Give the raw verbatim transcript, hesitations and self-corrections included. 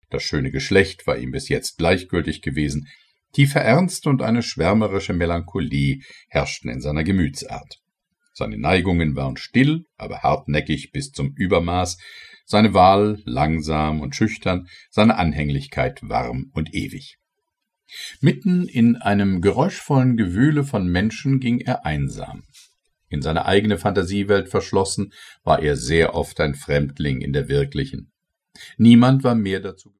Das schöne Geschlecht war ihm bis jetzt gleichgültig gewesen, tiefer Ernst und eine schwärmerische Melancholie herrschten in seiner Gemütsart. Seine Neigungen waren still, aber hartnäckig bis zum Übermaß, seine Wahl langsam und schüchtern, seine Anhänglichkeit warm und ewig. Mitten in einem geräuschvollen Gewühle von Menschen ging er einsam. In seine eigene Fantasiewelt verschlossen, war er sehr oft ein Fremdling in der wirklichen. Niemand war mehr dazu